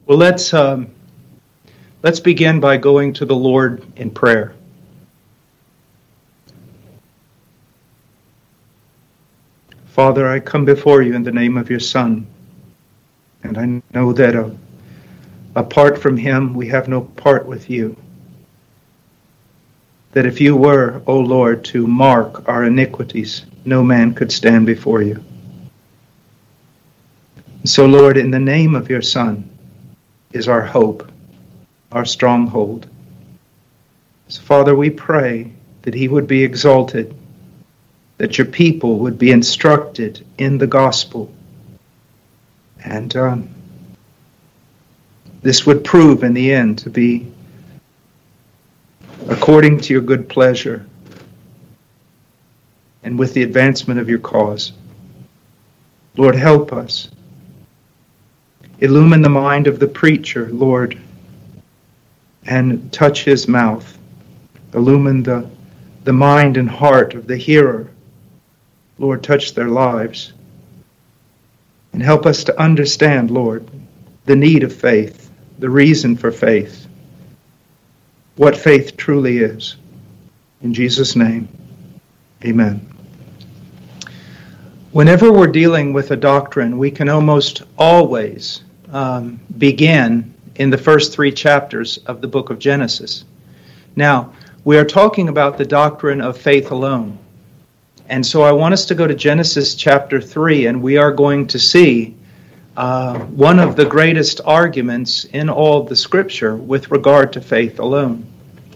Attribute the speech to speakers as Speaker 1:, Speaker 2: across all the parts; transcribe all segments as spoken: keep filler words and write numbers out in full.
Speaker 1: Well, let's um, let's begin by going to the Lord in prayer. Father, I come before you in the name of your Son, and I know that uh, apart from him, we have no part with you. That if you were, O Lord, to mark our iniquities, no man could stand before you. So, Lord, in the name of your Son is our hope, our stronghold. So, Father, we pray that he would be exalted, that your people would be instructed in the gospel. And um, this would prove in the end to be according to your good pleasure and with the advancement of your cause. Lord, help us. Illumine the mind of the preacher, Lord, and touch his mouth. Illumine the, the mind and heart of the hearer. Lord, touch their lives. And help us to understand, Lord, the need of faith, the reason for faith, what faith truly is. In Jesus' name, amen. Whenever we're dealing with a doctrine, we can almost always um, begin in the first three chapters of the book of Genesis. Now, we are talking about the doctrine of faith alone. And so I want us to go to Genesis chapter three, and we are going to see uh, one of the greatest arguments in all of the Scripture with regard to faith alone.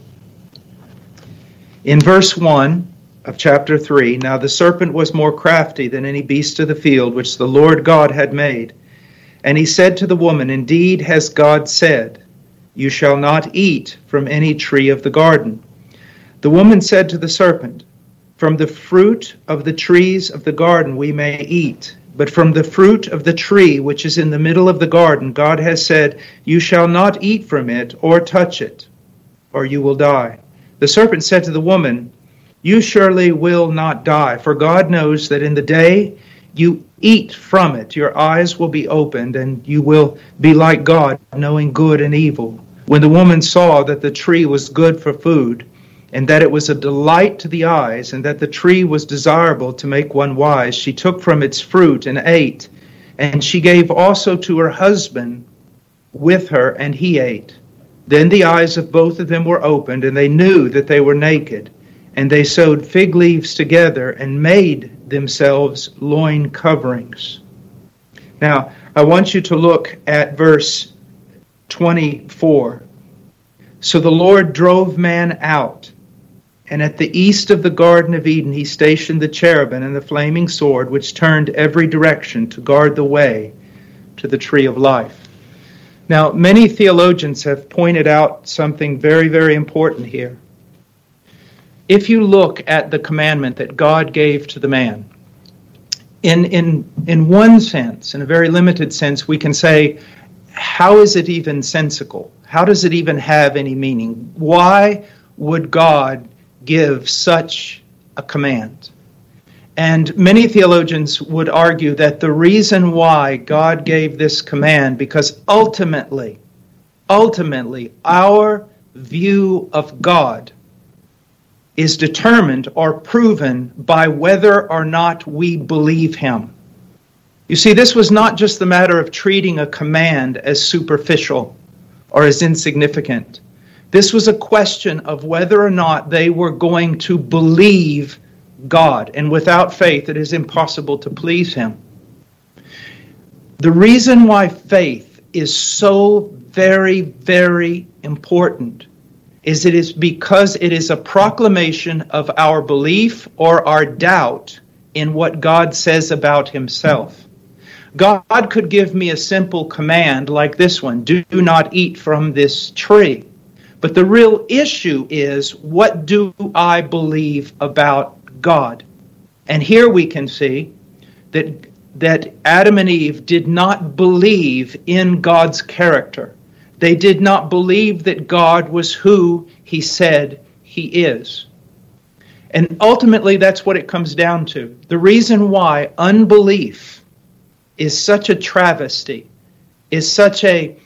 Speaker 1: In verse one of chapter three, now the serpent was more crafty than any beast of the field which the Lord God had made. And he said to the woman, Indeed has God said, You shall not eat from any tree of the garden. The woman said to the serpent, From the fruit of the trees of the garden we may eat, but from the fruit of the tree which is in the middle of the garden, God has said, You shall not eat from it or touch it, or you will die. The serpent said to the woman, You surely will not die, for God knows that in the day you eat from it, your eyes will be opened, and you will be like God, knowing good and evil. When the woman saw that the tree was good for food, and that it was a delight to the eyes, and that the tree was desirable to make one wise, she took from its fruit and ate. And she gave also to her husband with her, and he ate. Then the eyes of both of them were opened, and they knew that they were naked. And they sewed fig leaves together and made themselves loin coverings. Now, I want you to look at verse twenty-four. So the Lord drove man out, and at the east of the Garden of Eden he stationed the cherubim and the flaming sword, which turned every direction to guard the way to the tree of life. Now, many theologians have pointed out something very, very important here. If you look at the commandment that God gave to the man, in, in, in one sense, in a very limited sense, we can say, how is it even sensical? How does it even have any meaning? Why would God give such a command? And many theologians would argue that the reason why God gave this command, because ultimately, ultimately, our view of God is determined or proven by whether or not we believe him. You see, this was not just the matter of treating a command as superficial or as insignificant. This was a question of whether or not they were going to believe God. And without faith, it is impossible to please him. The reason why faith is so very, very important is it is because it is a proclamation of our belief or our doubt in what God says about himself. God could give me a simple command like this one, do not eat from this tree. But the real issue is, what do I believe about God? And here we can see that, that Adam and Eve did not believe in God's character. They did not believe that God was who he said he is. And ultimately, that's what it comes down to. The reason why unbelief is such a travesty, is such a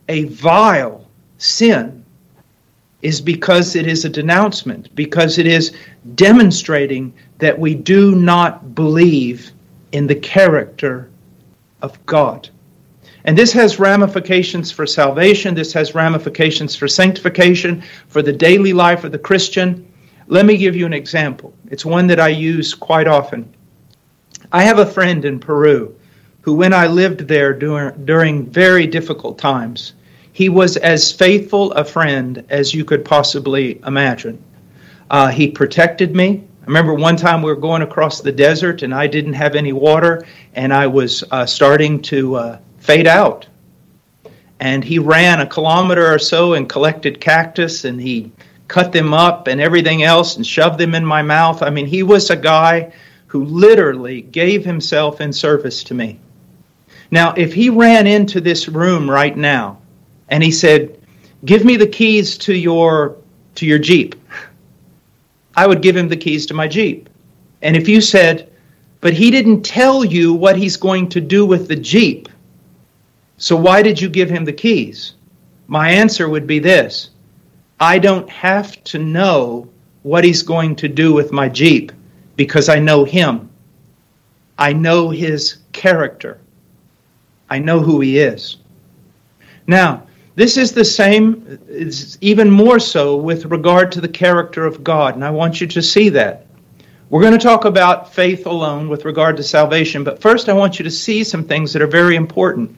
Speaker 1: a vile sin is because it is a denouncement, because it is demonstrating that we do not believe in the character of God. And this has ramifications for salvation. This has ramifications for sanctification, for the daily life of the Christian. Let me give you an example. It's one that I use quite often. I have a friend in Peru who, when I lived there during, during very difficult times, he was as faithful a friend as you could possibly imagine. Uh, he protected me. I remember one time we were going across the desert and I didn't have any water and I was uh, starting to uh, fade out. And he ran a kilometer or so and collected cactus and he cut them up and everything else and shoved them in my mouth. I mean, he was a guy who literally gave himself in service to me. Now, if he ran into this room right now and he said, "Give me the keys to your to your Jeep," I would give him the keys to my Jeep. And if you said, "But he didn't tell you what he's going to do with the Jeep, so why did you give him the keys?" My answer would be this: I don't have to know what he's going to do with my Jeep because I know him. I know his character. I know who he is. Now, this is the same, it's even more so with regard to the character of God, and I want you to see that. We're going to talk about faith alone with regard to salvation, but first I want you to see some things that are very important.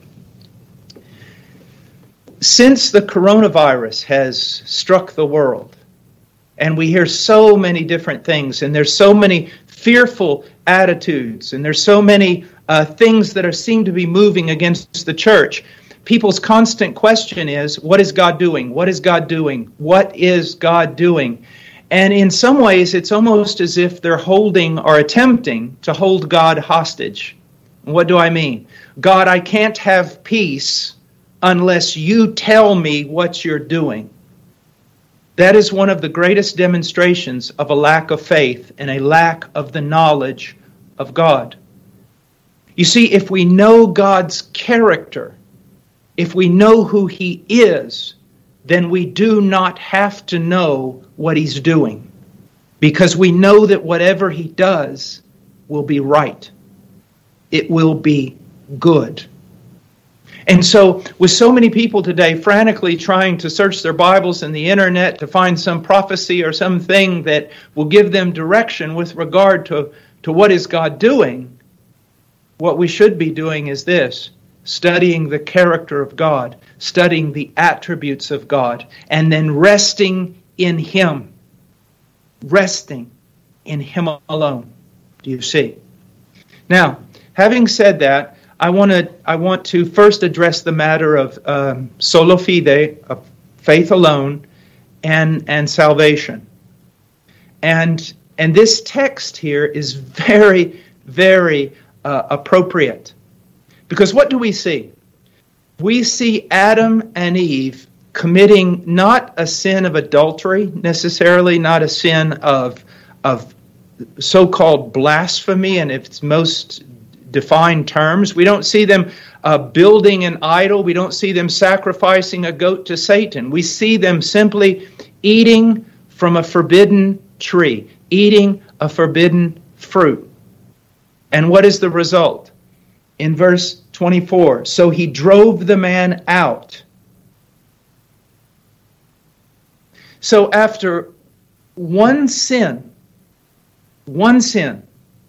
Speaker 1: Since the coronavirus has struck the world, and we hear so many different things, and there's so many fearful attitudes, and there's so many uh, things that are seem to be moving against the church, people's constant question is, what is God doing? What is God doing? What is God doing? And in some ways, it's almost as if they're holding or attempting to hold God hostage. What do I mean? God, I can't have peace unless you tell me what you're doing. That is one of the greatest demonstrations of a lack of faith and a lack of the knowledge of God. You see, if we know God's character, if we know who He is, then we do not have to know what He's doing, because we know that whatever He does will be right. It will be good. And so, with so many people today frantically trying to search their Bibles and the internet to find some prophecy or something that will give them direction with regard to, to what is God doing, what we should be doing is this: studying the character of God, studying the attributes of God, and then resting in Him. Resting in Him alone. Do you see? Now, having said that, I want to I want to first address the matter of um, sola fide, of faith alone, and and salvation. And and this text here is very, very uh, appropriate. Because what do we see? We see Adam and Eve committing not a sin of adultery necessarily, not a sin of, of so-called blasphemy in its most defined terms. We don't see them uh, building an idol. We don't see them sacrificing a goat to Satan. We see them simply eating from a forbidden tree, eating a forbidden fruit. And what is the result? In verse twenty-four, so he drove the man out. So after one sin, one sin,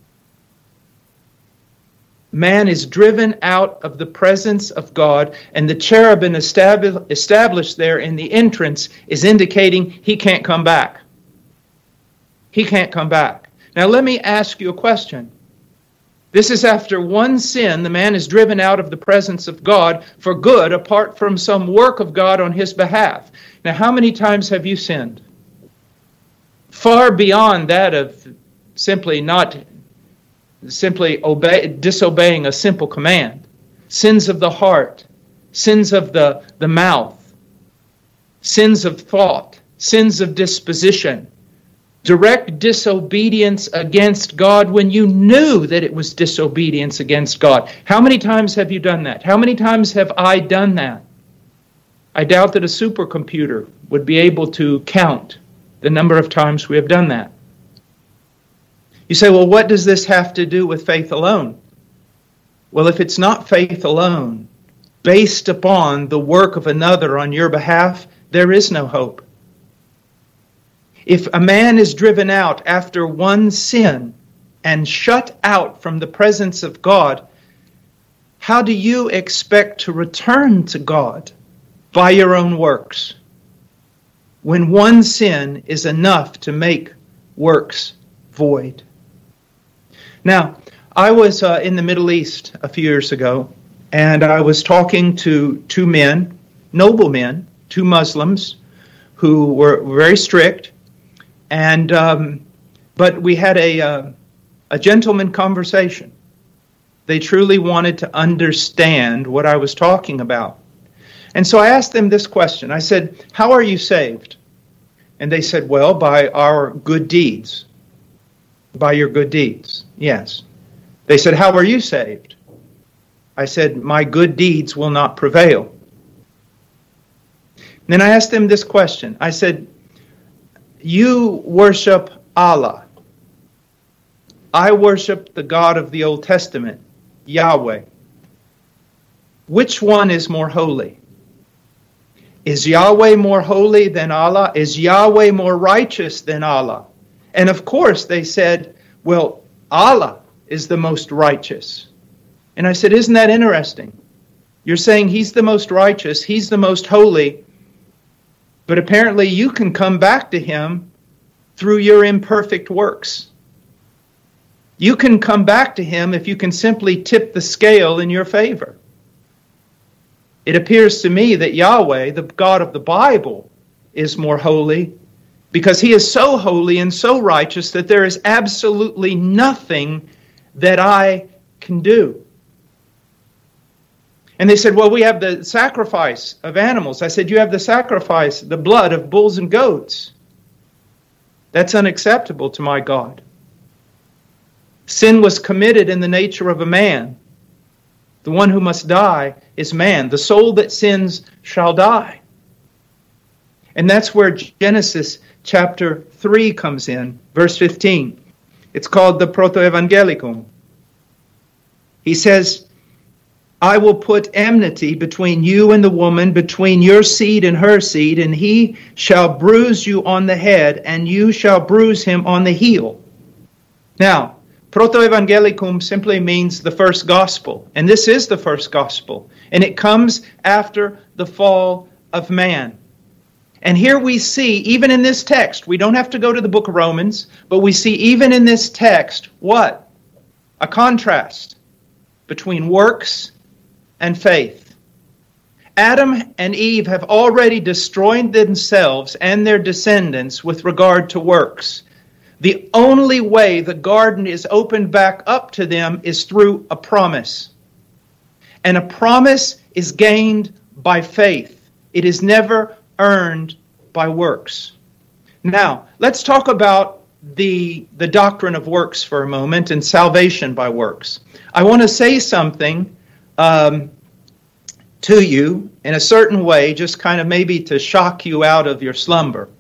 Speaker 1: man is driven out of the presence of God, and the cherubim established there in the entrance is indicating he can't come back. He can't come back. Now let me ask you a question. This is after one sin, the man is driven out of the presence of God for good, apart from some work of God on his behalf. Now, how many times have you sinned? Far beyond that of simply not, simply obey, disobeying a simple command. Sins of the heart, sins of the, the mouth, sins of thought, sins of disposition. Direct disobedience against God when you knew that it was disobedience against God. How many times have you done that? How many times have I done that? I doubt that a supercomputer would be able to count the number of times we have done that. You say, well, what does this have to do with faith alone? Well, if it's not faith alone, based upon the work of another on your behalf, there is no hope. If a man is driven out after one sin and shut out from the presence of God, how do you expect to return to God by your own works, when one sin is enough to make works void? Now, I was uh, in the Middle East a few years ago, and I was talking to two men, noble men, two Muslims, who were very strict, and um, but we had a uh, a gentleman conversation. They truly wanted to understand what I was talking about. And so I asked them this question. I said, how are you saved? And they said, well, by our good deeds. By your good deeds, yes. They said, how are you saved? I said, my good deeds will not prevail. Then I asked them this question. I said, you worship Allah. I worship the God of the Old Testament, Yahweh. Which one is more holy? Is Yahweh more holy than Allah? Is Yahweh more righteous than Allah? And of course they said, well, Allah is the most righteous. And I said, isn't that interesting? You're saying He's the most righteous, He's the most holy, but apparently you can come back to Him through your imperfect works. You can come back to Him if you can simply tip the scale in your favor. It appears to me that Yahweh, the God of the Bible, is more holy because He is so holy and so righteous that there is absolutely nothing that I can do. And they said, well, we have the sacrifice of animals. I said, you have the sacrifice, the blood of bulls and goats. That's unacceptable to my God. Sin was committed in the nature of a man. The one who must die is man. The soul that sins shall die. And that's where Genesis chapter three comes in, verse fifteen. It's called the Protoevangelicum. He says, I will put enmity between you and the woman, between your seed and her seed, and he shall bruise you on the head, and you shall bruise him on the heel. Now, Protoevangelicum simply means the first gospel, and this is the first gospel, and it comes after the fall of man. And here we see, even in this text, we don't have to go to the book of Romans, but we see even in this text, what? A contrast between works and faith. Adam and Eve have already destroyed themselves and their descendants with regard to works. The only way the garden is opened back up to them is through a promise. And a promise is gained by faith. It is never earned by works. Now, let's talk about the, the doctrine of works for a moment and salvation by works. I want to say something um, to you in a certain way, just kind of maybe to shock you out of your slumber.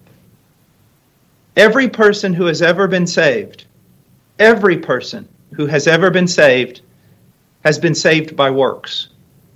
Speaker 1: Every person who has ever been saved, every person who has ever been saved has been saved by works.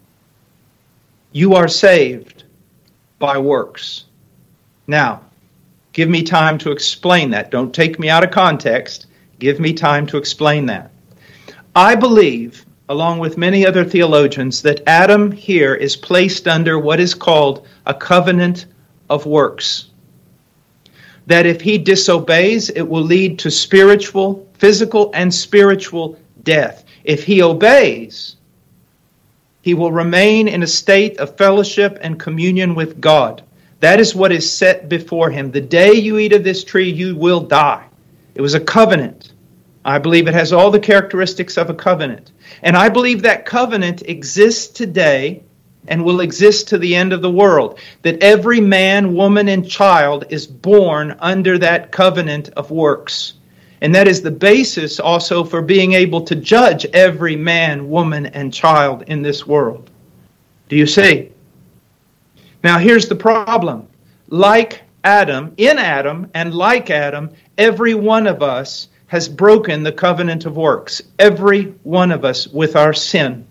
Speaker 1: You are saved by works. Now, give me time to explain that. Don't take me out of context. Give me time to explain that. I believe, along with many other theologians, that Adam here is placed under what is called a covenant of works. That if he disobeys, it will lead to spiritual, physical and spiritual death. If he obeys, he will remain in a state of fellowship and communion with God. That is what is set before him. The day you eat of this tree, you will die. It was a covenant. I believe it has all the characteristics of a covenant. And I believe that covenant exists today and will exist to the end of the world. That every man, woman, and child is born under that covenant of works. And that is the basis also for being able to judge every man, woman, and child in this world. Do you see? Now here's the problem. Like Adam, in Adam, and like Adam, every one of us has broken the covenant of works. Every one of us with our sin.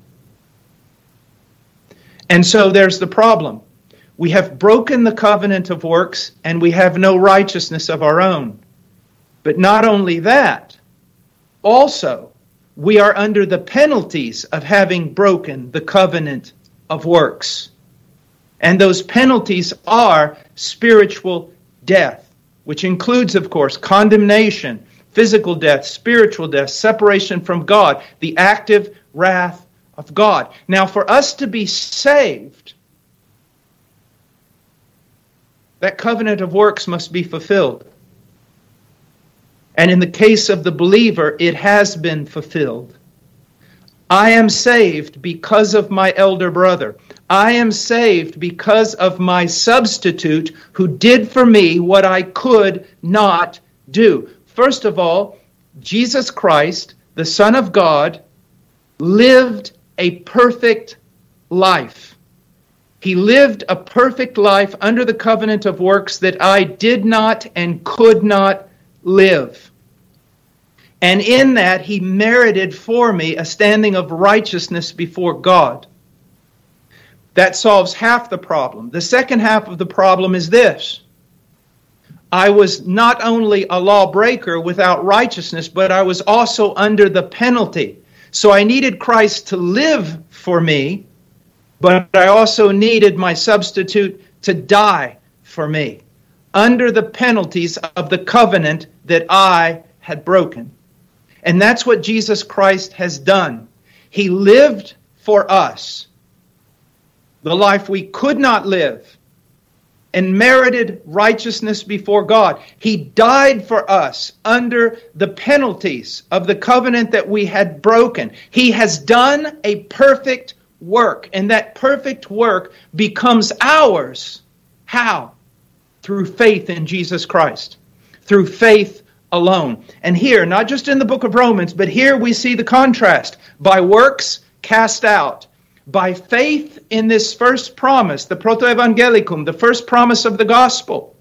Speaker 1: And so there's the problem. We have broken the covenant of works, and we have no righteousness of our own. But not only that, also, we are under the penalties of having broken the covenant of works. And those penalties are spiritual death, which includes, of course, condemnation, physical death, spiritual death, separation from God, the active wrath of God. Now, for us to be saved, that covenant of works must be fulfilled. And in the case of the believer, it has been fulfilled. I am saved because of my elder brother. I am saved because of my substitute who did for me what I could not do. First of all, Jesus Christ, the Son of God, lived a perfect life. He lived a perfect life under the covenant of works that I did not and could not live. And in that, he merited for me a standing of righteousness before God. That solves half the problem. The second half of the problem is this. I was not only a lawbreaker without righteousness, but I was also under the penalty. So I needed Christ to live for me, but I also needed my substitute to die for me, under the penalties of the covenant that I had broken. And that's what Jesus Christ has done. He lived for us the life we could not live and merited righteousness before God. He died for us under the penalties of the covenant that we had broken. He has done a perfect work, and that perfect work becomes ours. How? Through faith in Jesus Christ. Through faith alone. And here, not just in the book of Romans, but here we see the contrast. By works, cast out. By faith in this first promise, the protoevangelicum, the first promise of the gospel,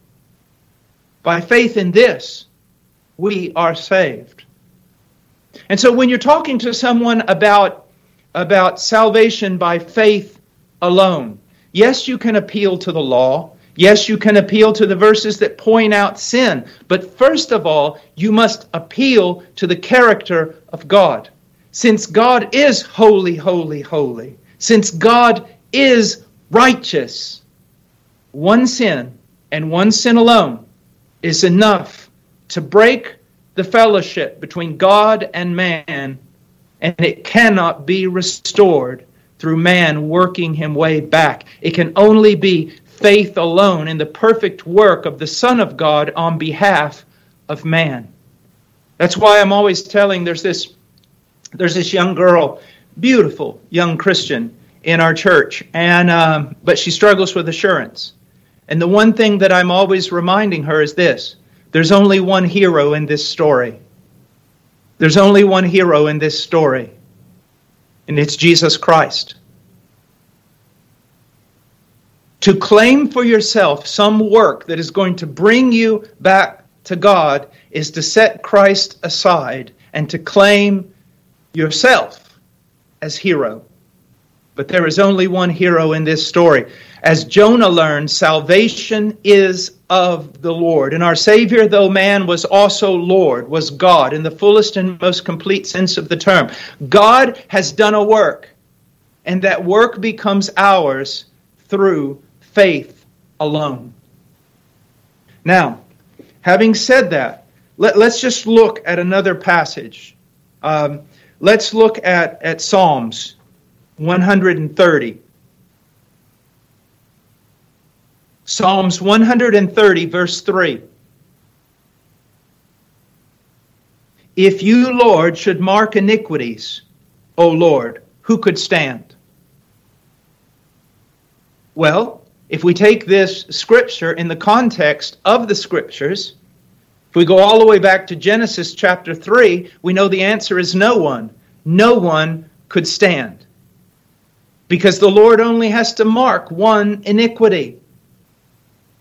Speaker 1: by faith in this, we are saved. And so when you're talking to someone about, about salvation by faith alone, yes, you can appeal to the law. Yes, you can appeal to the verses that point out sin. But first of all, you must appeal to the character of God. Since God is holy, holy, holy, since God is righteous, one sin and one sin alone is enough to break the fellowship between God and man, and it cannot be restored through man working him way back. It can only be faith alone in the perfect work of the Son of God on behalf of man. That's why I'm always telling, there's this, there's this young girl, beautiful young Christian in our church, and um, but she struggles with assurance. And the one thing that I'm always reminding her is this: there's only one hero in this story. There's only one hero in this story, and it's Jesus Christ. To claim for yourself some work that is going to bring you back to God is to set Christ aside and to claim yourself as hero. But there is only one hero in this story. As Jonah learned, salvation is of the Lord. And our Savior, though man, was also Lord, was God in the fullest and most complete sense of the term. God has done a work, and that work becomes ours through faith alone. Now, having said that, let, let's just look at another passage. Um, let's look at, at Psalms one hundred thirty. Psalms one hundred thirty, verse three. If you, Lord, should mark iniquities, O Lord, who could stand? Well, if we take this scripture in the context of the scriptures, if we go all the way back to Genesis chapter three, we know the answer is no one. No one could stand. Because the Lord only has to mark one iniquity.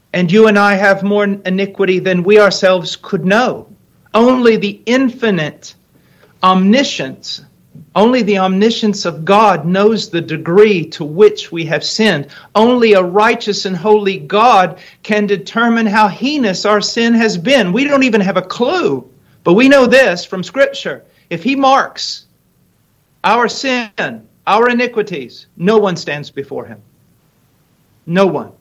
Speaker 1: And you and I have more iniquity than we ourselves could know. Only the infinite omniscience, only the omniscience of God knows the degree to which we have sinned. Only a righteous and holy God can determine how heinous our sin has been. We don't even have a clue, but we know this from Scripture. If He marks our sin, our iniquities, no one stands before Him. No one.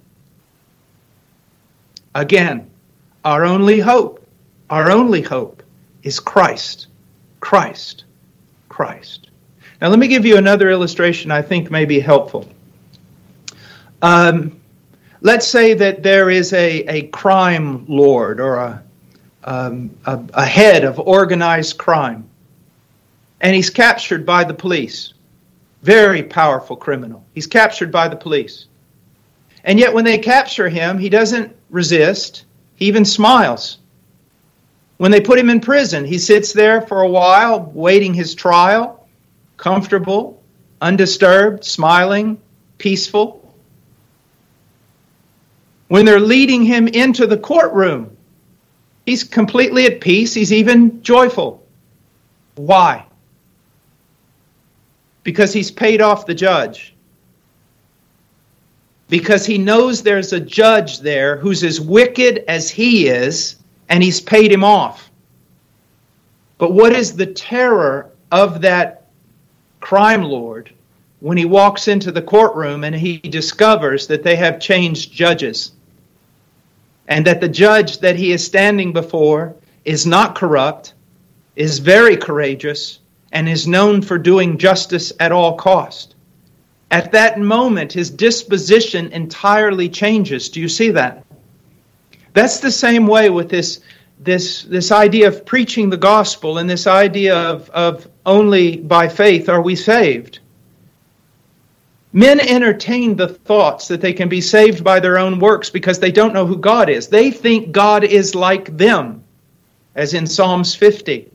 Speaker 1: Again, our only hope, our only hope is Christ. Christ. Christ. Now let me give you another illustration I think may be helpful. Um, let's say that there is a, a crime lord or a, um, a, a head of organized crime, and he's captured by the police. Very powerful criminal. He's captured by the police. And yet when they capture him, he doesn't resist. He even smiles. When they put him in prison, he sits there for a while, waiting his trial, comfortable, undisturbed, smiling, peaceful. When they're leading him into the courtroom, he's completely at peace. He's even joyful. Why? Because he's paid off the judge. Because he knows there's a judge there who's as wicked as he is, and he's paid him off. But what is the terror of that crime lord when he walks into the courtroom and he discovers that they have changed judges, and that the judge that he is standing before is not corrupt, is very courageous, and is known for doing justice at all cost? At that moment, his disposition entirely changes. Do you see that? That's the same way with this, this, this idea of preaching the gospel and this idea of, of only by faith are we saved. Men entertain the thoughts that they can be saved by their own works because they don't know who God is. They think God is like them, as in Psalms fifty.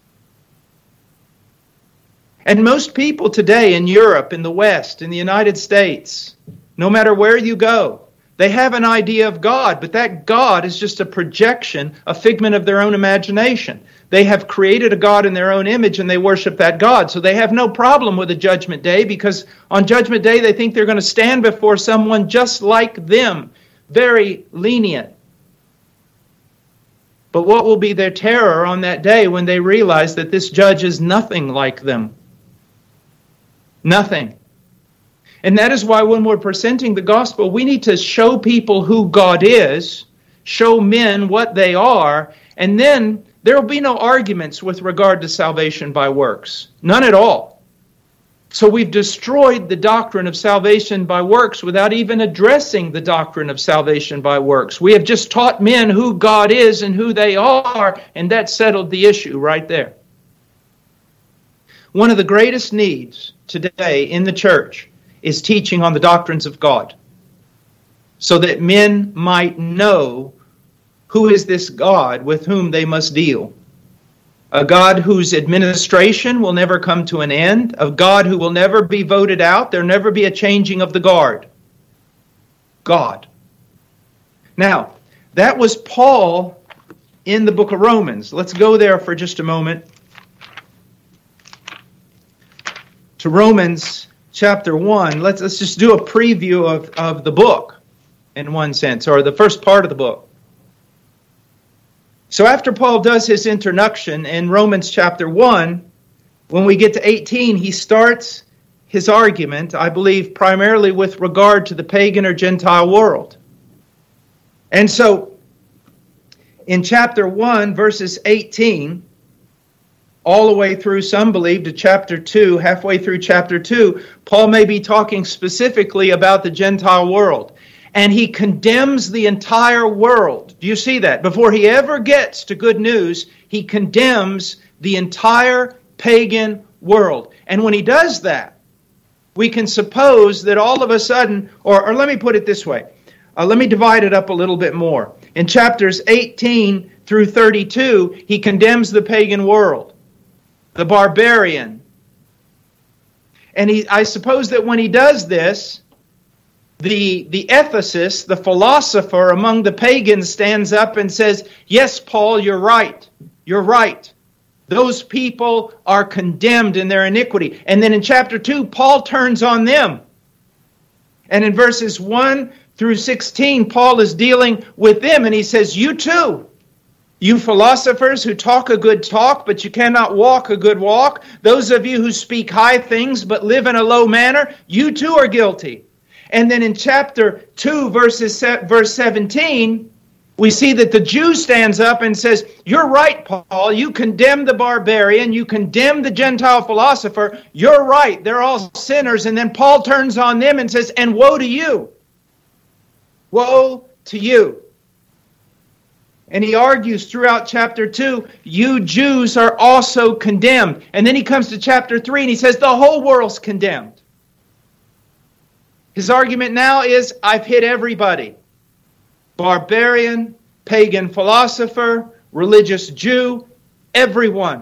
Speaker 1: And most people today in Europe, in the West, in the United States, no matter where you go, they have an idea of God, but that God is just a projection, a figment of their own imagination. They have created a God in their own image and they worship that God. So they have no problem with a judgment day because on judgment day they think they're going to stand before someone just like them, very lenient. But what will be their terror on that day when they realize that this judge is nothing like them? Nothing. And that is why when we're presenting the gospel, we need to show people who God is, show men what they are, and then there will be no arguments with regard to salvation by works. None at all. So we've destroyed the doctrine of salvation by works without even addressing the doctrine of salvation by works. We have just taught men who God is and who they are, and that settled the issue right there. One of the greatest needs today in the church is teaching on the doctrines of God, so that men might know who is this God with whom they must deal. A God whose administration will never come to an end, a God who will never be voted out, there'll never be a changing of the guard. God. Now, that was Paul in the book of Romans. Let's go there for just a moment. To Romans chapter one. Let's, let's just do a preview of, of the book in one sense, or the first part of the book. So after Paul does his introduction in Romans chapter one, when we get to eighteen, he starts his argument, I believe, primarily with regard to the pagan or Gentile world. And so in chapter one, verses eighteen, all the way through, some believe, to chapter two, halfway through chapter two, Paul may be talking specifically about the Gentile world. And he condemns the entire world. Do you see that? Before he ever gets to good news, he condemns the entire pagan world. And when he does that, we can suppose that all of a sudden, or, or let me put it this way. Uh, let me divide it up a little bit more. In chapters eighteen through thirty-two, he condemns the pagan world, the barbarian. And he, I suppose that when he does this, The, the ethicist, the philosopher among the pagans stands up and says, yes, Paul, you're right. You're right. Those people are condemned in their iniquity. And then in chapter two, Paul turns on them. And in verses one through sixteen, Paul is dealing with them, and he says, you too, you philosophers who talk a good talk, but you cannot walk a good walk, those of you who speak high things but live in a low manner, you too are guilty. And then in chapter two, verses, verse seventeen, we see that the Jew stands up and says, you're right, Paul. You condemn the barbarian. You condemn the Gentile philosopher. You're right. They're all sinners. And then Paul turns on them and says, and woe to you. Woe to you. And he argues throughout chapter two, you Jews are also condemned. And then he comes to chapter three and he says, the whole world's condemned. His argument now is, I've hit everybody. Barbarian, pagan philosopher, religious Jew, everyone.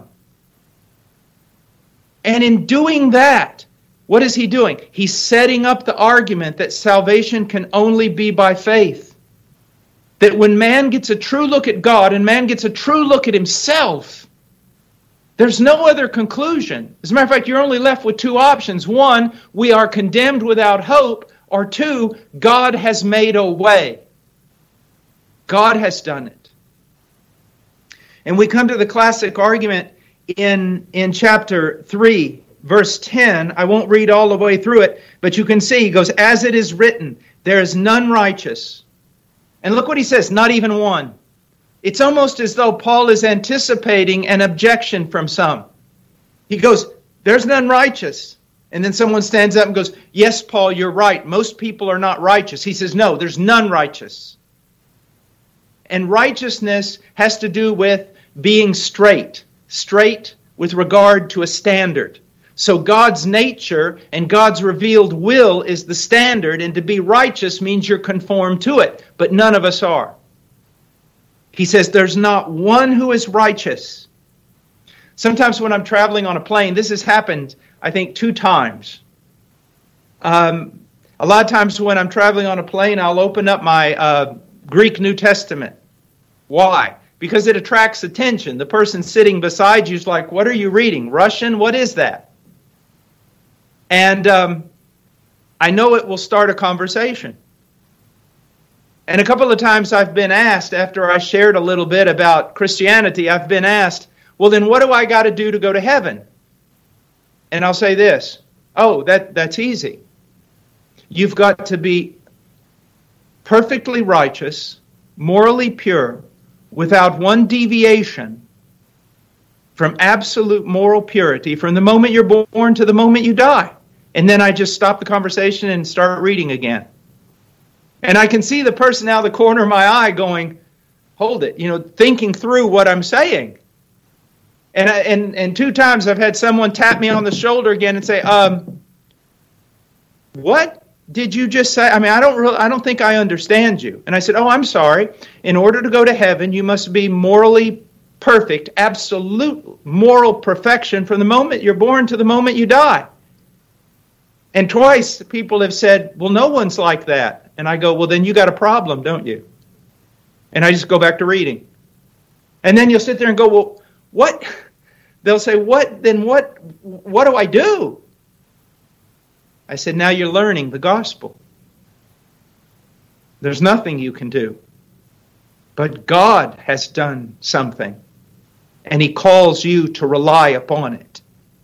Speaker 1: And in doing that, what is he doing? He's setting up the argument that salvation can only be by faith. That when man gets a true look at God and man gets a true look at himself, there's no other conclusion. As a matter of fact, you're only left with two options. One, we are condemned without hope. Or two, God has made a way. God has done it. And we come to the classic argument in, in chapter three, verse ten. I won't read all the way through it, but you can see, he goes, as it is written, there is none righteous. And look what he says, not even one. It's almost as though Paul is anticipating an objection from some. He goes, there's none righteous. And then someone stands up and goes, yes, Paul, you're right. Most people are not righteous. He says, no, there's none righteous. And righteousness has to do with being straight. Straight with regard to a standard. So God's nature and God's revealed will is the standard, and to be righteous means you're conformed to it. But none of us are. He says there's not one who is righteous. Sometimes when I'm traveling on a plane, this has happened, I think, two times. Um, a lot of times when I'm traveling on a plane, I'll open up my uh, Greek New Testament. Why? Because it attracts attention. The person sitting beside you is like, what are you reading? Russian? What is that? And um, I know it will start a conversation. And a couple of times I've been asked, after I shared a little bit about Christianity, I've been asked, well, then what do I got to do to go to heaven? And I'll say this, oh, that, that's easy. You've got to be perfectly righteous, morally pure, without one deviation from absolute moral purity from the moment you're born to the moment you die. And then I just stop the conversation and start reading again. And I can see the person out of the corner of my eye going, hold it, you know, thinking through what I'm saying. And, I, and, and two times I've had someone tap me on the shoulder again and say, um, what did you just say? I mean, I don't really, I don't think I understand you. And I said, oh, I'm sorry. In order to go to heaven, you must be morally perfect, absolute moral perfection from the moment you're born to the moment you die. And twice people have said, well, no one's like that. And I go, well, then you got a problem, don't you? And I just go back to reading. And then you'll sit there and go, well, what? They'll say, what, then what, what do I do? I said, now you're learning the gospel. There's nothing you can do. But God has done something. And He calls you to rely upon it.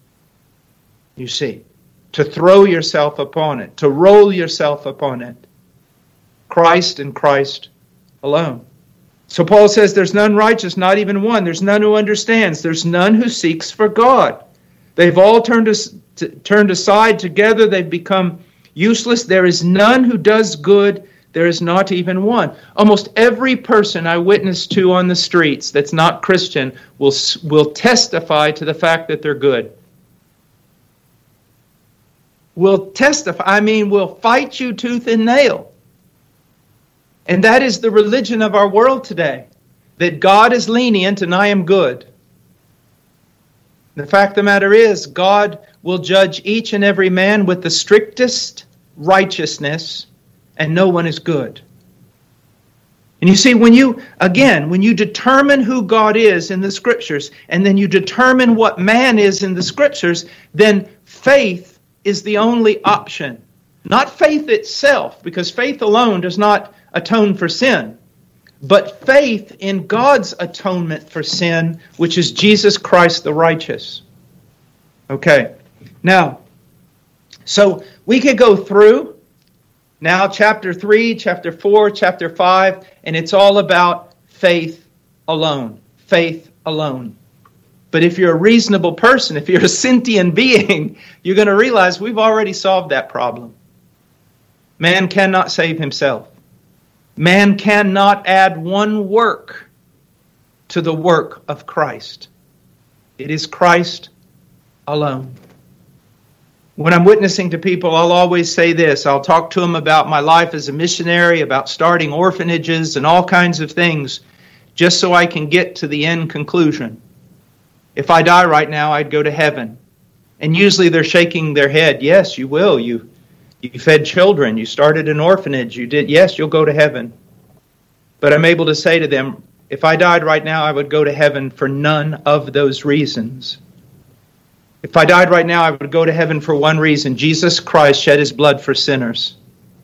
Speaker 1: You see, to throw yourself upon it, to roll yourself upon it. Christ and Christ alone. So Paul says there's none righteous, not even one. There's none who understands. There's none who seeks for God. They've all turned, as, to, turned aside together. They've become useless. There is none who does good. There is not even one. Almost every person I witness to on the streets that's not Christian will, will testify to the fact that they're good. Will testify, I mean, will fight you tooth and nail. And that is the religion of our world today, that God is lenient and I am good. The fact of the matter is, God will judge each and every man with the strictest righteousness and no one is good. And you see, when you, again, when you determine who God is in the Scriptures, and then you determine what man is in the Scriptures, then faith is the only option. Not faith itself, because faith alone does not atone for sin, but faith in God's atonement for sin, which is Jesus Christ the righteous. Okay, now, so we could go through now chapter three, chapter four, chapter five, and it's all about faith alone. Faith alone. But if you're a reasonable person, if you're a sentient being, you're going to realize we've already solved that problem. Man cannot save himself. Man cannot add one work to the work of Christ. It is Christ alone. When I'm witnessing to people, I'll always say this. I'll talk to them about my life as a missionary, about starting orphanages and all kinds of things, just so I can get to the end conclusion. If I die right now, I'd go to heaven. And usually they're shaking their head. Yes, you will. You, you fed children. You started an orphanage. You did. Yes, you'll go to heaven. But I'm able to say to them, if I died right now, I would go to heaven for none of those reasons. If I died right now, I would go to heaven for one reason. Jesus Christ shed his blood for sinners.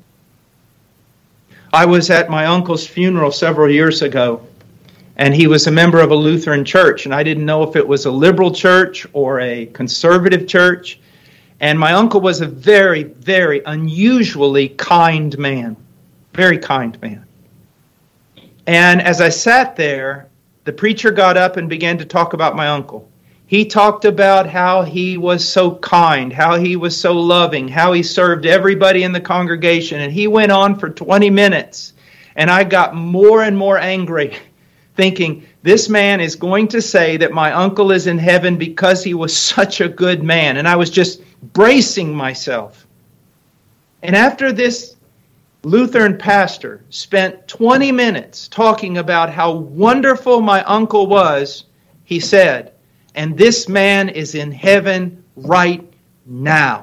Speaker 1: I was at my uncle's funeral several years ago, and he was a member of a Lutheran church, and I didn't know if it was a liberal church or a conservative church. And my uncle was a very, very unusually kind man. Very kind man. And as I sat there, the preacher got up and began to talk about my uncle. He talked about how he was so kind, how he was so loving, how he served everybody in the congregation. And he went on for twenty minutes. And I got more and more angry, thinking, this man is going to say that my uncle is in heaven because he was such a good man. And I was just bracing myself. And after this Lutheran pastor spent twenty minutes talking about how wonderful my uncle was, he said, and this man is in heaven right now.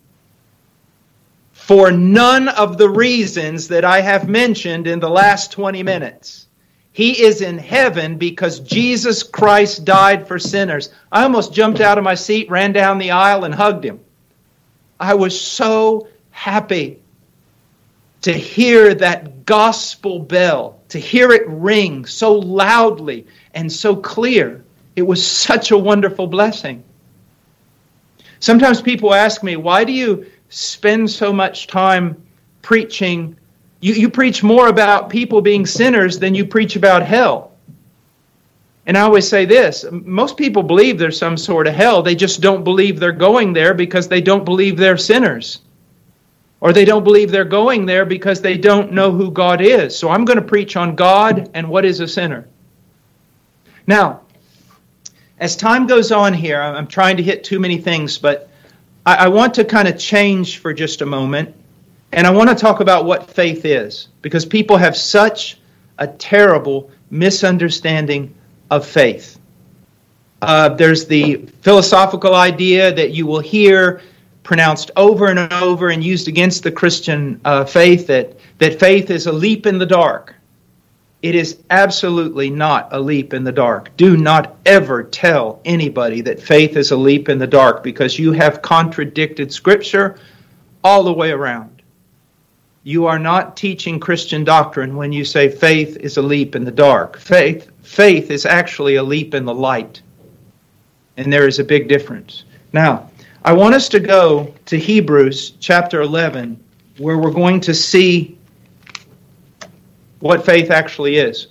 Speaker 1: For none of the reasons that I have mentioned in the last twenty minutes. He is in heaven because Jesus Christ died for sinners. I almost jumped out of my seat, ran down the aisle, and hugged him. I was so happy to hear that gospel bell, to hear it ring so loudly and so clear. It was such a wonderful blessing. Sometimes people ask me, why do you spend so much time preaching? You, you preach more about people being sinners than you preach about hell. And I always say this, most people believe there's some sort of hell. They just don't believe they're going there because they don't believe they're sinners. Or they don't believe they're going there because they don't know who God is. So I'm going to preach on God and what is a sinner. Now, as time goes on here, I'm trying to hit too many things, but I, I want to kind of change for just a moment. And I want to talk about what faith is, because people have such a terrible misunderstanding of faith. Uh, there's the philosophical idea that you will hear pronounced over and over and used against the Christian uh, faith, that, that faith is a leap in the dark. It is absolutely not a leap in the dark. Do not ever tell anybody that faith is a leap in the dark, because you have contradicted Scripture all the way around. You are not teaching Christian doctrine when you say faith is a leap in the dark. Faith, faith is actually a leap in the light. And there is a big difference. Now, I want us to go to Hebrews chapter eleven, where we're going to see what faith actually is.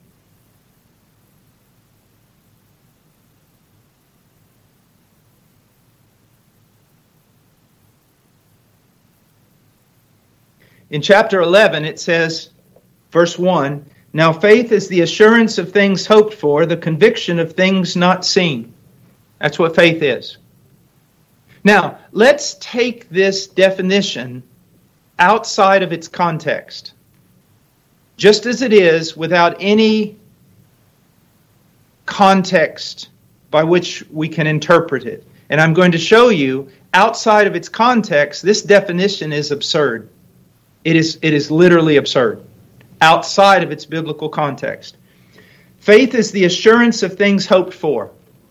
Speaker 1: In chapter eleven, it says, verse one, now faith is the assurance of things hoped for, the conviction of things not seen. That's what faith is. Now, let's take this definition outside of its context, just as it is, without any context by which we can interpret it. And I'm going to show you, outside of its context, this definition is absurd. It is, it is literally absurd, outside of its biblical context. Faith is the assurance of things hoped for.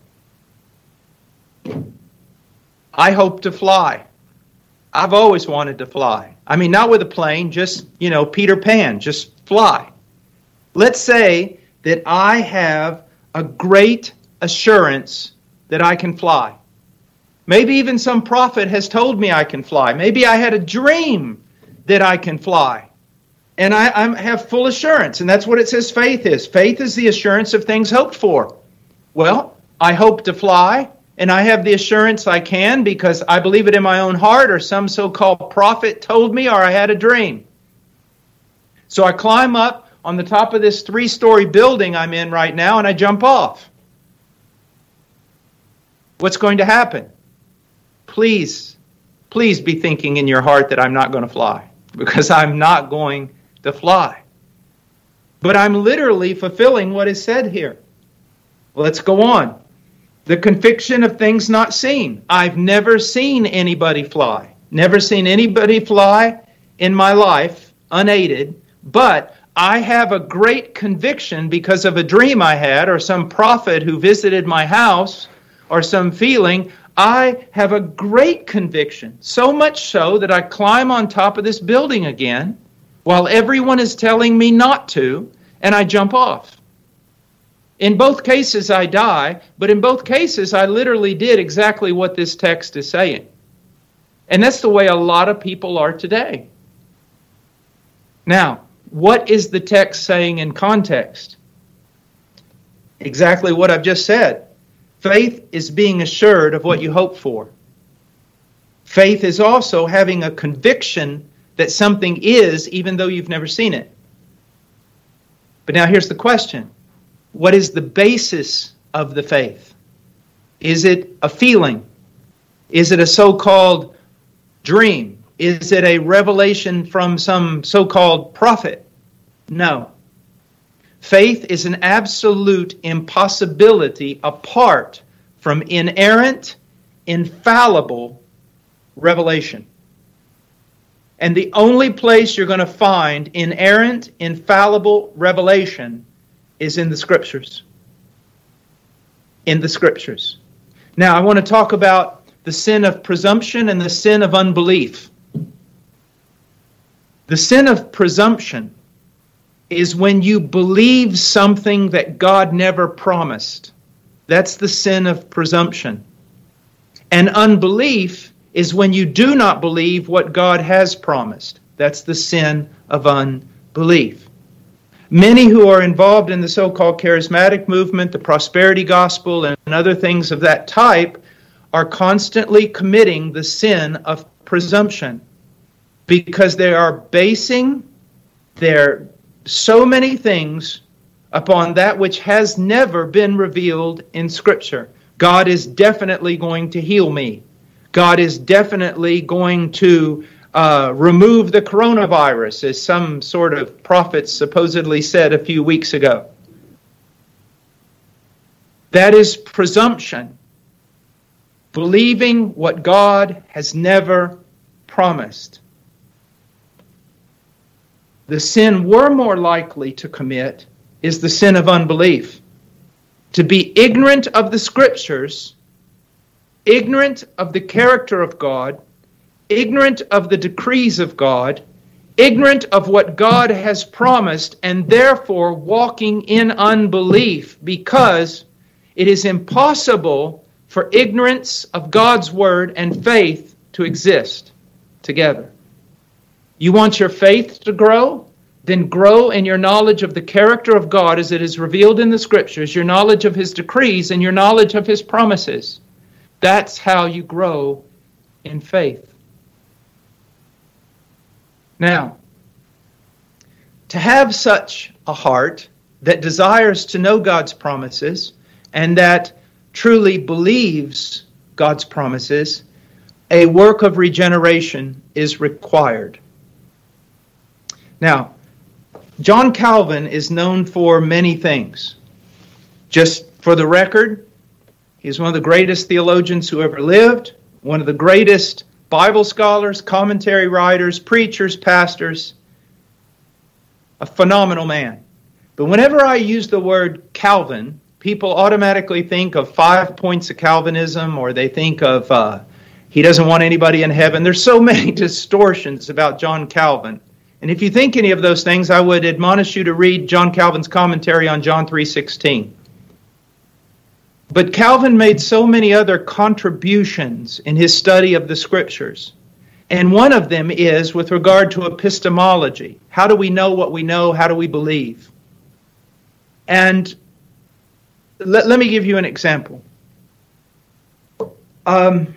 Speaker 1: I hope to fly. I've always wanted to fly. I mean, not with a plane, just, you know, Peter Pan, just fly. Let's say that I have a great assurance that I can fly. Maybe even some prophet has told me I can fly. Maybe I had a dream that I can fly. And I, I have full assurance. And that's what it says faith is. Faith is the assurance of things hoped for. Well, I hope to fly, and I have the assurance I can because I believe it in my own heart, or some so-called prophet told me, or I had a dream. So I climb up on the top of this three-story building I'm in right now, and I jump off. What's going to happen? Please, please be thinking in your heart that I'm not going to fly, because I'm not going to fly. But I'm literally fulfilling what is said here. Let's go on. The conviction of things not seen. I've never seen anybody fly. Never seen anybody fly in my life unaided, but I have a great conviction because of a dream I had, or some prophet who visited my house, or some feeling. I have a great conviction, so much so that I climb on top of this building again while everyone is telling me not to, and I jump off. In both cases, I die, but in both cases, I literally did exactly what this text is saying. And that's the way a lot of people are today. Now, what is the text saying in context? Exactly what I've just said. Faith is being assured of what you hope for. Faith is also having a conviction that something is, even though you've never seen it. But now here's the question. What is the basis of the faith? Is it a feeling? Is it a so-called dream? Is it a revelation from some so-called prophet? No. Faith is an absolute impossibility apart from inerrant, infallible revelation. And the only place you're going to find inerrant, infallible revelation is in the Scriptures. In the Scriptures. Now, I want to talk about the sin of presumption and the sin of unbelief. The sin of presumption is when you believe something that God never promised. That's the sin of presumption. And unbelief is when you do not believe what God has promised. That's the sin of unbelief. Many who are involved in the so-called charismatic movement, the prosperity gospel, and other things of that type are constantly committing the sin of presumption because they are basing their so many things upon that which has never been revealed in Scripture. God is definitely going to heal me. God is definitely going to uh, remove the coronavirus, as some sort of prophets supposedly said a few weeks ago. That is presumption. Believing what God has never promised. The sin we're more likely to commit is the sin of unbelief. To be ignorant of the Scriptures, ignorant of the character of God, ignorant of the decrees of God, ignorant of what God has promised, and therefore walking in unbelief because it is impossible for ignorance of God's Word and faith to exist together. You want your faith to grow? Then grow in your knowledge of the character of God as it is revealed in the Scriptures, your knowledge of His decrees, and your knowledge of His promises. That's how you grow in faith. Now, to have such a heart that desires to know God's promises and that truly believes God's promises, a work of regeneration is required. Now, John Calvin is known for many things. Just for the record, he's one of the greatest theologians who ever lived, one of the greatest Bible scholars, commentary writers, preachers, pastors. A phenomenal man. But whenever I use the word Calvin, people automatically think of five points of Calvinism, or they think of uh, he doesn't want anybody in heaven. There's so many distortions about John Calvin. And if you think any of those things, I would admonish you to read John Calvin's commentary on John three sixteen. But Calvin made so many other contributions in his study of the Scriptures. And one of them is with regard to epistemology. How do we know what we know? How do we believe? And let, let me give you an example. Um,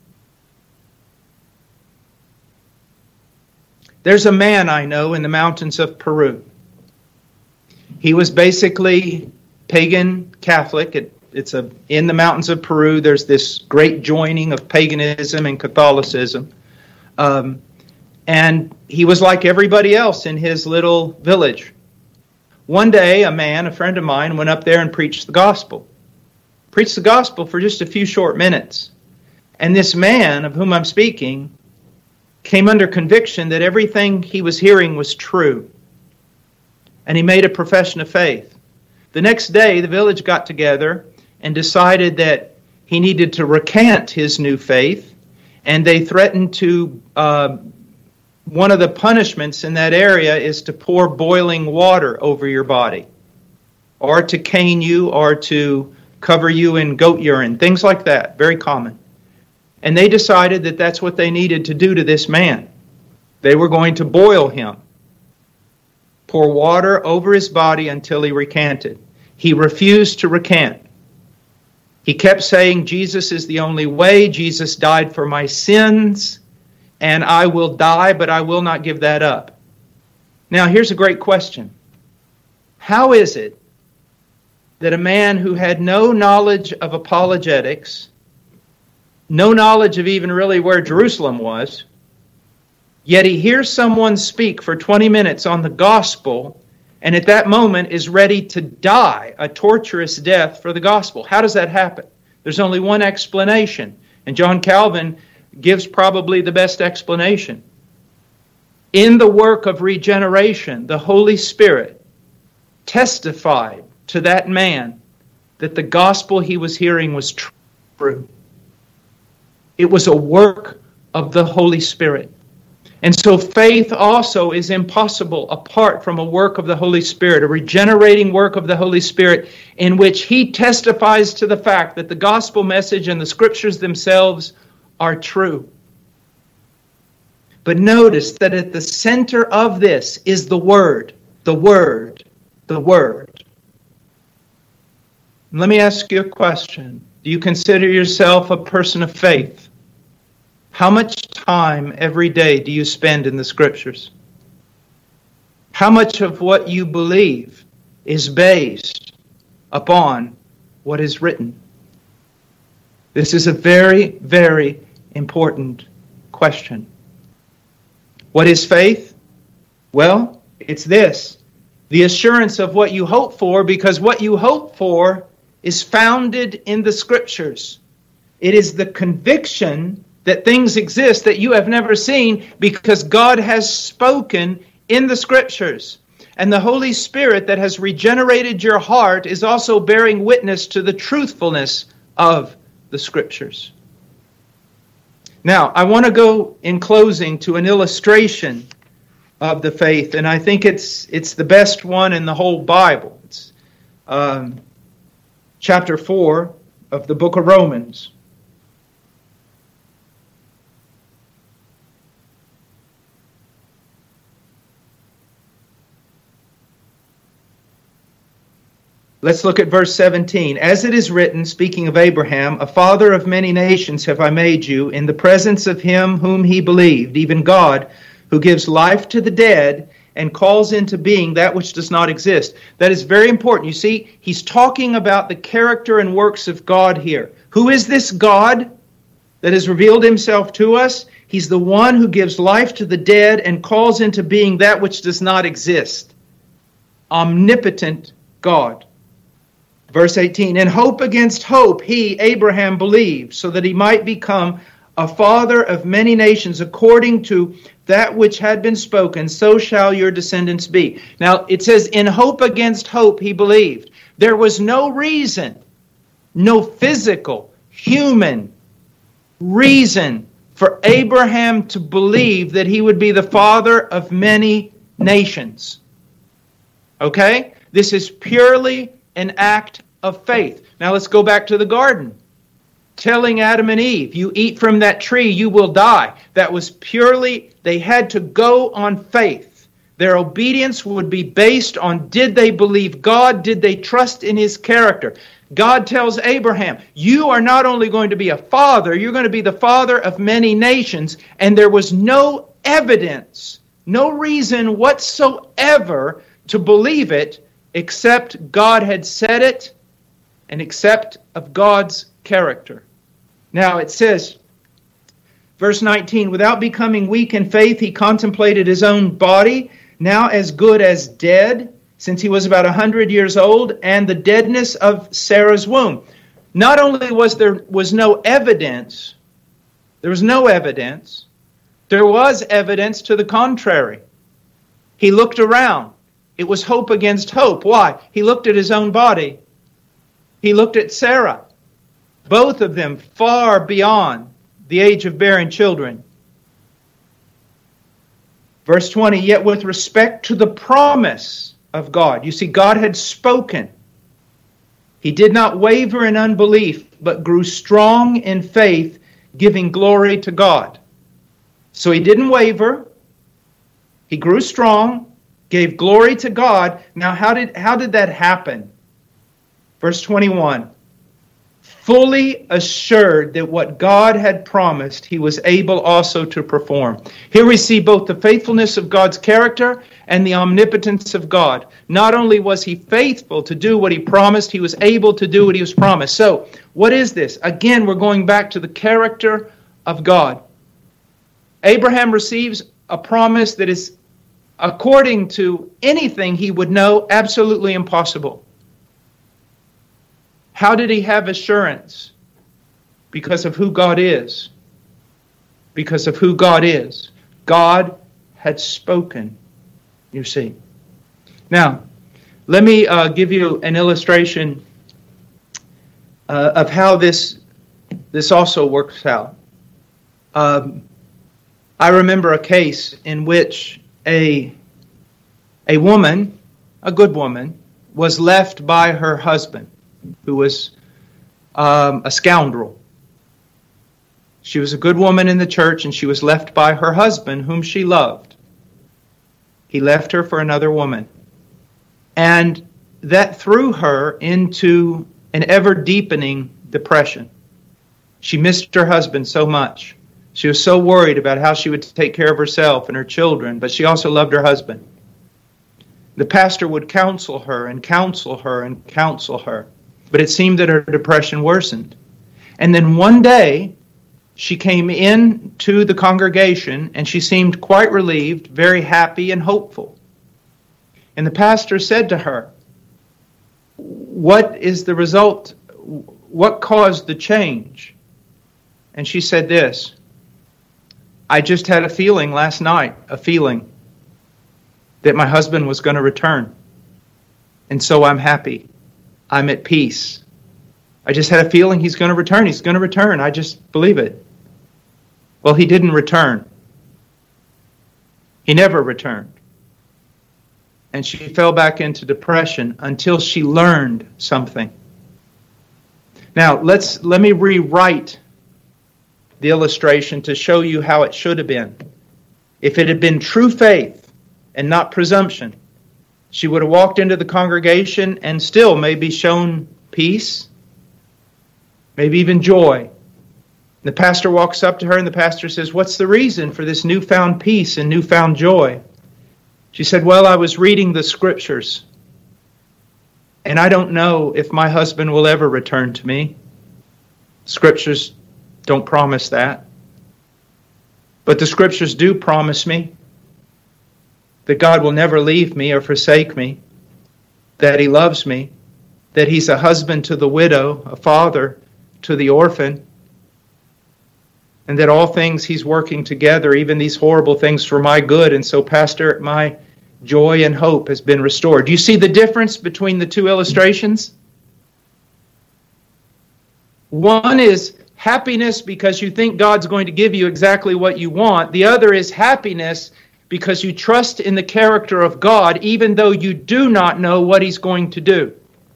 Speaker 1: there's a man I know in the mountains of Peru. He was basically pagan Catholic. It, it's a in the mountains of Peru. There's this great joining of paganism and Catholicism. Um, and he was like everybody else in his little village. One day, a man, a friend of mine, went up there and preached the gospel. Preached the gospel for just a few short minutes. And this man, of whom I'm speaking, came under conviction that everything he was hearing was true. And he made a profession of faith. The next day, the village got together and decided that he needed to recant his new faith. And they threatened to, uh, one of the punishments in that area is to pour boiling water over your body, or to cane you, or to cover you in goat urine, things like that, very common. And they decided that that's what they needed to do to this man. They were going to boil him, pour water over his body until he recanted. He refused to recant. He kept saying, Jesus is the only way. Jesus died for my sins, and I will die, but I will not give that up. Now, here's a great question. How is it that a man who had no knowledge of apologetics, no knowledge of even really where Jerusalem was, yet he hears someone speak for twenty minutes on the gospel, and at that moment is ready to die a torturous death for the gospel? How does that happen? There's only one explanation, and John Calvin gives probably the best explanation. In the work of regeneration, the Holy Spirit testified to that man that the gospel he was hearing was true. It was a work of the Holy Spirit. And so faith also is impossible apart from a work of the Holy Spirit, a regenerating work of the Holy Spirit in which He testifies to the fact that the gospel message and the Scriptures themselves are true. But notice that at the center of this is the Word, the Word, the Word. Let me ask you a question. Do you consider yourself a person of faith? How much time every day do you spend in the Scriptures? How much of what you believe is based upon what is written? This is a very, very important question. What is faith? Well, it's this: the assurance of what you hope for, because what you hope for is founded in the Scriptures. It is the conviction that things exist that you have never seen because God has spoken in the Scriptures. And the Holy Spirit that has regenerated your heart is also bearing witness to the truthfulness of the Scriptures. Now, I want to go in closing to an illustration of the faith, and I think it's it's the best one in the whole Bible. It's um, chapter four of the book of Romans. Let's look at verse seventeen. As it is written, speaking of Abraham, a father of many nations have I made you, in the presence of him whom he believed, even God, who gives life to the dead and calls into being that which does not exist. That is very important. You see, he's talking about the character and works of God here. Who is this God that has revealed himself to us? He's the one who gives life to the dead and calls into being that which does not exist. Omnipotent God. Verse eighteen, in hope against hope, he, Abraham, believed, so that he might become a father of many nations, according to that which had been spoken, so shall your descendants be. Now, it says, in hope against hope, he believed. There was no reason, no physical, human reason for Abraham to believe that he would be the father of many nations. Okay? This is purely an act of faith. Now let's go back to the garden. Telling Adam and Eve, you eat from that tree, you will die. That was purely, they had to go on faith. Their obedience would be based on, did they believe God? Did they trust in His character? God tells Abraham, you are not only going to be a father, you're going to be the father of many nations. And there was no evidence, no reason whatsoever to believe it, except God had said it and except of God's character. Now it says, verse nineteen, without becoming weak in faith, he contemplated his own body, now as good as dead, since he was about a hundred years old, and the deadness of Sarah's womb. Not only was there was no evidence, there was no evidence, there was evidence to the contrary. He looked around. It was hope against hope. Why? He looked at his own body. He looked at Sarah. Both of them far beyond the age of bearing children. Verse twenty, yet with respect to the promise of God. You see, God had spoken. He did not waver in unbelief, but grew strong in faith, giving glory to God. So he didn't waver. He grew strong, gave glory to God. Now, how did, how did that happen? Verse twenty-one, fully assured that what God had promised, he was able also to perform. Here we see both the faithfulness of God's character and the omnipotence of God. Not only was he faithful to do what he promised, he was able to do what he was promised. So, what is this? Again, we're going back to the character of God. Abraham receives a promise that is, according to anything he would know, absolutely impossible. How did he have assurance? Because of who God is. Because of who God is. God had spoken, you see. Now, let me uh, give you an illustration uh, of how this, this also works out. Um, I remember a case in which a, a woman, a good woman, was left by her husband, who was um, a scoundrel. She was a good woman in the church, and she was left by her husband, whom she loved. He left her for another woman. And that threw her into an ever-deepening depression. She missed her husband so much. She was so worried about how she would take care of herself and her children, but she also loved her husband. The pastor would counsel her and counsel her and counsel her. But it seemed that her depression worsened. And then one day, she came in to the congregation, and she seemed quite relieved, very happy and hopeful. And the pastor said to her, what is the result? What caused the change? And she said this, I just had a feeling last night, a feeling that my husband was going to return. And so I'm happy. I'm at peace. I just had a feeling he's going to return. He's going to return. I just believe it. Well, he didn't return. He never returned. And she fell back into depression until she learned something. Now, let's let me rewrite the illustration to show you how it should have been. If it had been true faith and not presumption, she would have walked into the congregation and still maybe shown peace, maybe even joy. The pastor walks up to her and the pastor says, what's the reason for this newfound peace and newfound joy? She said, well, I was reading the scriptures, and I don't know if my husband will ever return to me. Scriptures don't promise that. But the scriptures do promise me that God will never leave me or forsake me, that He loves me, that He's a husband to the widow, a father to the orphan. and that all things He's working together, even these horrible things, for my good. And so, Pastor, my joy and hope has been restored. Do you see the difference between the two illustrations? One is happiness because you think God's going to give you exactly what you want. The other is happiness because you trust in the character of God, even though you do not know what He's going to do.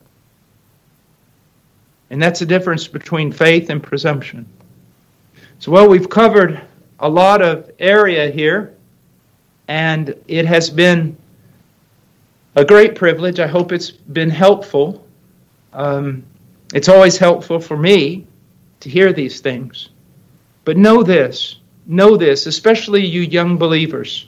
Speaker 1: And that's the difference between faith and presumption. So, well, we've covered a lot of area here, and it has been a great privilege. I hope it's been helpful. Um, it's always helpful for me to hear these things. But know this, know this, especially you young believers.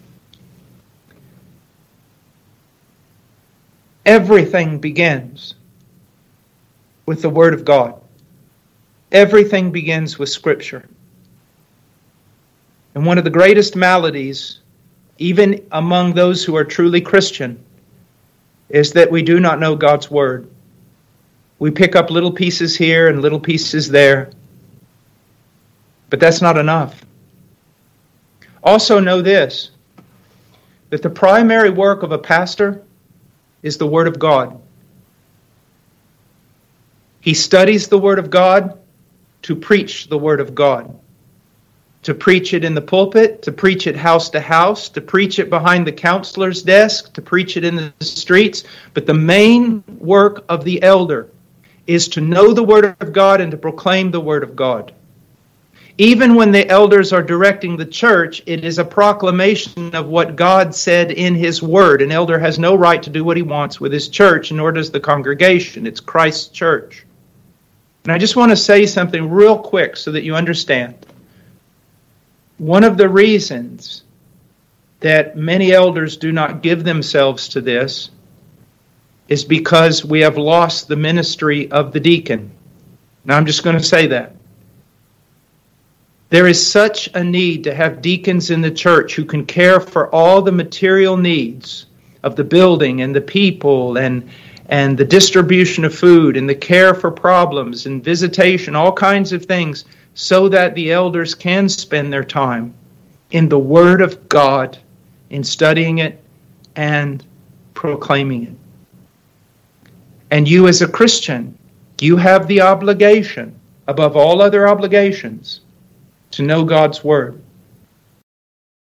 Speaker 1: Everything begins with the Word of God. Everything begins with Scripture. And one of the greatest maladies, even among those who are truly Christian, is that we do not know God's Word. We pick up little pieces here and little pieces there, but that's not enough. Also know this, that the primary work of a pastor is the Word of God. He studies the Word of God to preach the Word of God. To preach it in the pulpit, to preach it house to house, to preach it behind the counselor's desk, to preach it in the streets. But the main work of the elder is to know the Word of God and to proclaim the Word of God. Even when the elders are directing the church, it is a proclamation of what God said in His Word. An elder has no right to do what he wants with his church, nor does the congregation. It's Christ's church. And I just want to say something real quick so that you understand. One of the reasons that many elders do not give themselves to this is because we have lost the ministry of the deacon. Now, I'm just going to say that. There is such a need to have deacons in the church who can care for all the material needs of the building and the people and, and the distribution of food and the care for problems and visitation, all kinds of things, so that the elders can spend their time in the Word of God, in studying it and proclaiming it. And you as a Christian, you have the obligation, above all other obligations, to know God's Word.